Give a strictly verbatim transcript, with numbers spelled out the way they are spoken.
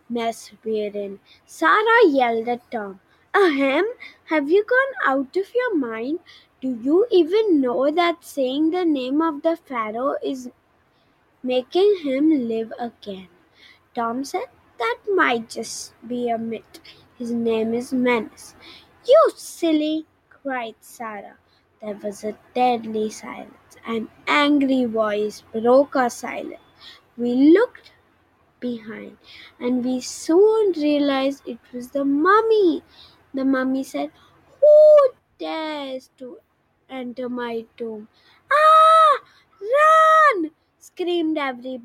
mess we're in, Sarah yelled at Tom. Ahem, have you gone out of your mind? Do you even know that saying the name of the Pharaoh is making him live again? Tom said, that might just be a myth. His name is Menace. You silly, cried Sarah. There was a deadly silence. An angry voice broke our silence. We looked behind, and we soon realized it was the mummy. The mummy said, who dares to enter my tomb? Ah! Run! Screamed everybody.